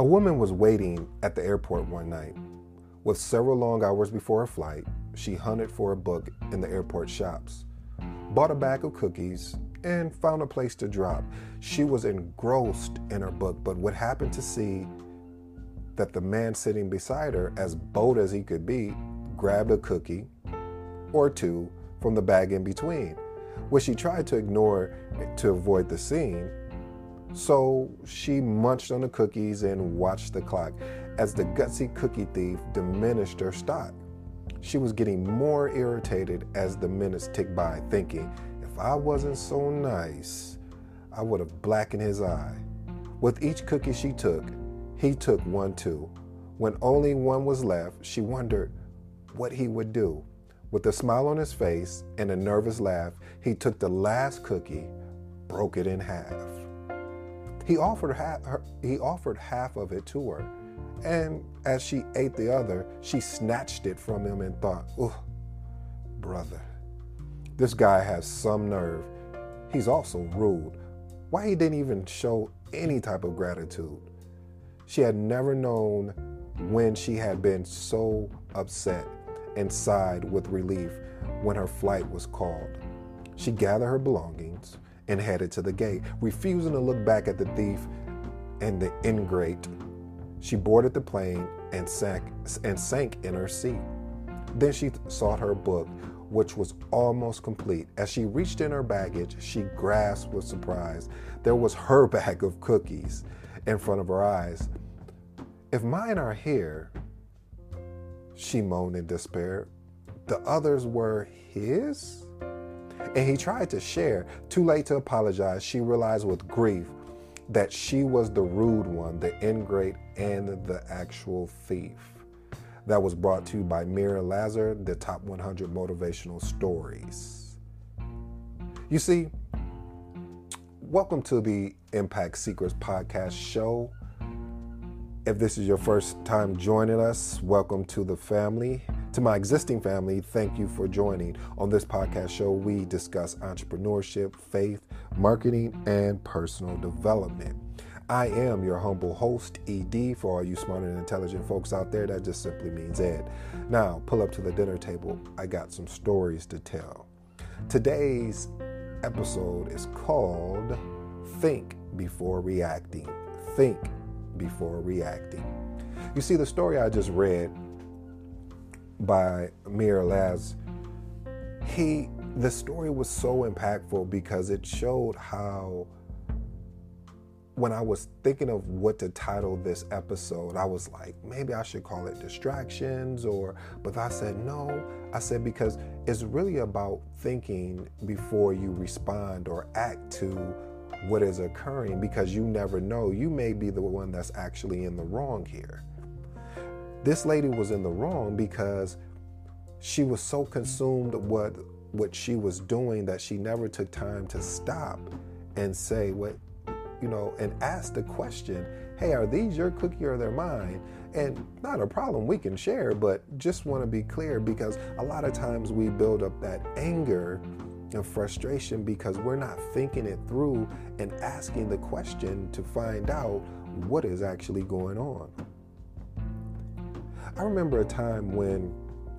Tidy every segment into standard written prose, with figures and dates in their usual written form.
A woman was waiting at the airport one night. With several long hours before her flight, she hunted for a book in the airport shops, bought a bag of cookies, and found a place to drop. She was engrossed in her book, but what happened to see that the man sitting beside her, as bold as he could be, grabbed a cookie or two from the bag in between, which she tried to ignore to avoid the scene. So she munched on the cookies and watched the clock as the gutsy cookie thief diminished her stock. She was getting more irritated as the minutes ticked by, thinking, if I wasn't so nice, I would have blackened his eye. With each cookie she took, he took one too. When only one was left, she wondered what he would do. With a smile on his face and a nervous laugh, he took the last cookie, broke it in half. He offered half of it to her, and as she ate the other, she snatched it from him and thought, "Oh, brother, this guy has some nerve. He's also rude. Why he didn't even show any type of gratitude?" She had never known when she had been so upset and sighed with relief when her flight was called. She gathered her belongings and headed to the gate, refusing to look back at the thief and the ingrate. She boarded the plane and sank in her seat. Then she sought her book, which was almost complete. As she reached in her baggage, she grasped with surprise. There was her bag of cookies in front of her eyes. "If mine are here," she moaned in despair, "the others were his?" And he tried to share. Too late to apologize, she realized with grief that she was the rude one, the ingrate, and the actual thief. That was brought to you by Mira Lazar, the Top 100 Motivational Stories. You see, welcome to the Impact Secrets Podcast show. If this is your first time joining us, welcome to the family. To my existing family, thank you for joining. On this podcast show, we discuss entrepreneurship, faith, marketing, and personal development. I am your humble host, ED. For all you smart and intelligent folks out there, that just simply means Ed. Now, pull up to the dinner table. I got some stories to tell. Today's episode is called Think Before Reacting. Think Before Reacting. You see, the story I just read by Mira Laz, the story was so impactful because it showed how, when I was thinking of what to title this episode, I was like, maybe I should call it Distractions, but I said no. I said, because it's really about thinking before you respond or act to what is occurring, because you never know. You may be the one that's actually in the wrong here. This lady was in the wrong because she was so consumed with what she was doing that she never took time to stop and say and ask the question, hey, are these your cookie or they're mine? And not a problem, we can share, but just want to be clear, because a lot of times we build up that anger and frustration because we're not thinking it through and asking the question to find out what is actually going on. I remember a time when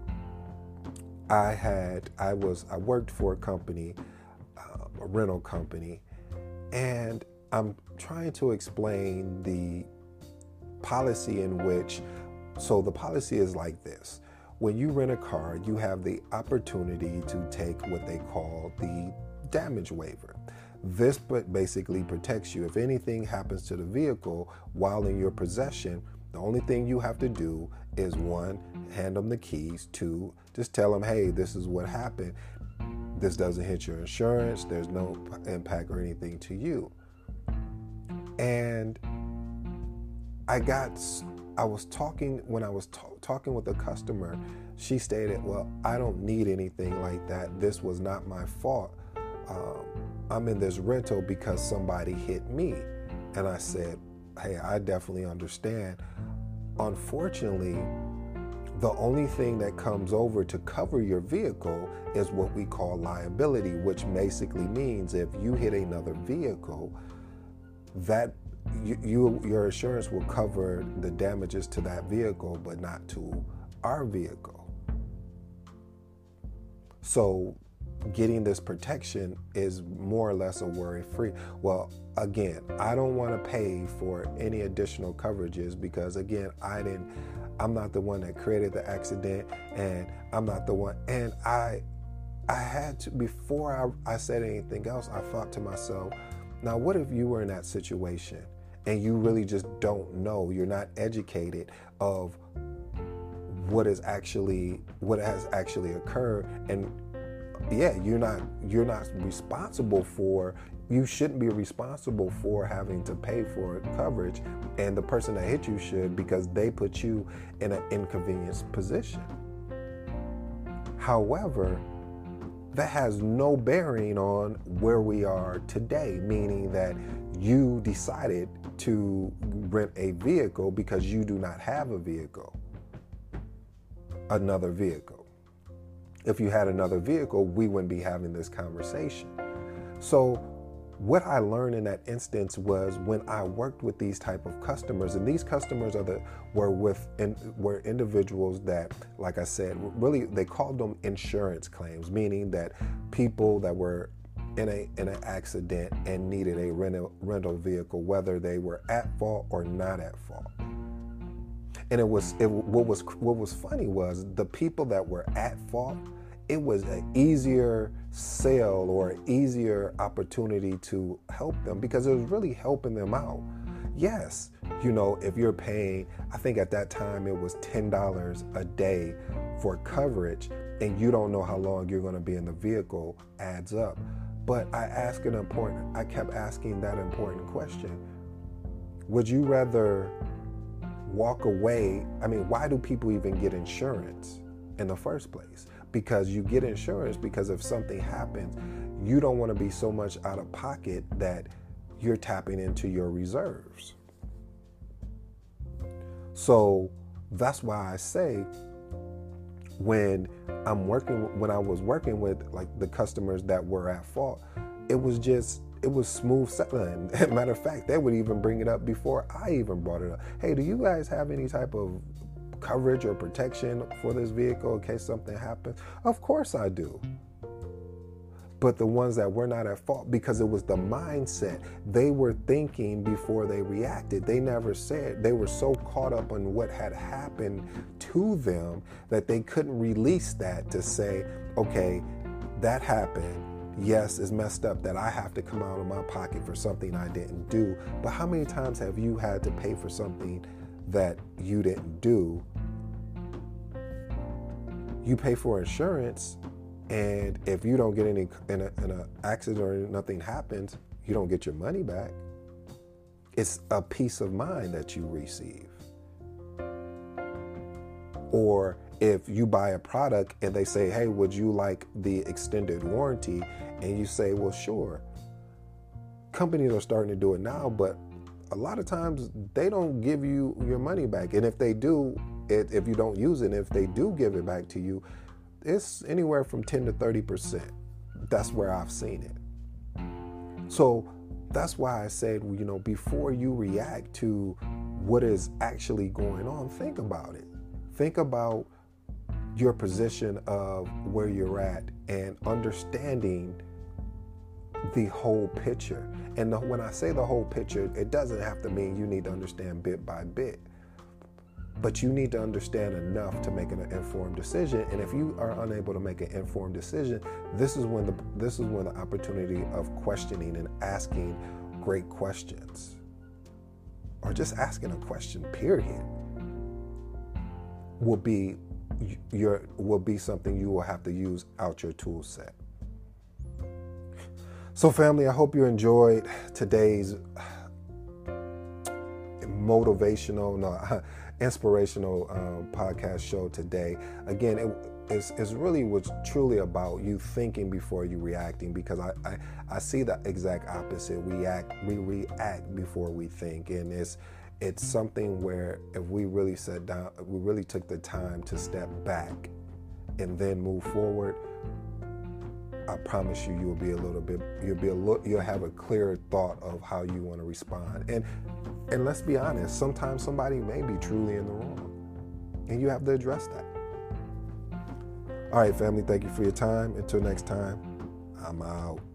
I worked for a company, a rental company, and I'm trying to explain the policy in which, so the policy is like this. When you rent a car, you have the opportunity to take what they call the damage waiver. This basically protects you. If anything happens to the vehicle while in your possession, the only thing you have to do is, 1, hand them the keys. 2, just tell them, hey, this is what happened. This doesn't hit your insurance. There's no impact or anything to you. And when I was talking with a customer, she stated, well, I don't need anything like that. This was not my fault. I'm in this rental because somebody hit me. And I said, hey, I definitely understand. Unfortunately, the only thing that comes over to cover your vehicle is what we call liability, which basically means if you hit another vehicle, that your insurance will cover the damages to that vehicle, but not to our vehicle. So getting this protection is more or less a worry-free. Well, again, I don't want to pay for any additional coverages because, again, I'm not the one that created the accident, and I'm not the one. And I had to, before I said anything else, I thought to myself, now what if you were in that situation and you really just don't know, you're not educated of what has actually occurred, and yeah, you're not responsible for, you shouldn't be responsible for having to pay for coverage, and the person that hit you should, because they put you in an inconvenienced position. However, that has no bearing on where we are today, meaning that you decided to rent a vehicle because you do not have another vehicle. If you had another vehicle, we wouldn't be having this conversation. So what I learned in that instance was when I worked with these type of customers, and these customers were individuals that, like I said, really they called them insurance claims, meaning that people that were in an accident and needed a rental vehicle, whether they were at fault or not at fault. And what was funny was the people that were at fault, it was an easier sale or an easier opportunity to help them because it was really helping them out. Yes, if you're paying, I think at that time it was $10 a day for coverage, and you don't know how long you're going to be in the vehicle, adds up. But I kept asking that important question. Would you rather walk away? I mean, why do people even get insurance in the first place? Because you get insurance because if something happens, you don't want to be so much out of pocket that you're tapping into your reserves. So that's why I say when I was working with like the customers that were at fault, it was smooth sailing. Matter of fact, they would even bring it up before I even brought it up. Hey, do you guys have any type of coverage or protection for this vehicle in case something happens? Of course I do. But the ones that were not at fault, because it was the mindset, they were thinking before they reacted. They never said, they were so caught up on what had happened to them that they couldn't release that to say, okay, that happened. Yes, it's messed up that I have to come out of my pocket for something I didn't do. But how many times have you had to pay for something that you didn't do? You pay for insurance, and if you don't get any in an accident or nothing happens, you don't get your money back. It's a peace of mind that you receive. Or if you buy a product and they say, hey, would you like the extended warranty? And you say, well, sure. Companies are starting to do it now, but a lot of times they don't give you your money back. And if they do, if you don't use it, and if they do give it back to you, it's anywhere from 10 to 30%. That's where I've seen it. So that's why I said, before you react to what is actually going on, think about it. Think about your position of where you're at and understanding the whole picture. And when I say the whole picture, it doesn't have to mean you need to understand bit by bit, but you need to understand enough to make an informed decision. And if you are unable to make an informed decision, this is when the opportunity of questioning and asking great questions, or just asking a question, period, will be something you will have to use out your tool set. So family, I hope you enjoyed today's inspirational podcast show today. Again, it's really was truly about you thinking before you reacting, because I see the exact opposite. We react before we think, and it's something where if we really sat down, we really took the time to step back and then move forward, I promise you, you'll have a clearer thought of how you want to respond. And let's be honest, sometimes somebody may be truly in the wrong, and you have to address that. All right, family, thank you for your time. Until next time, I'm out.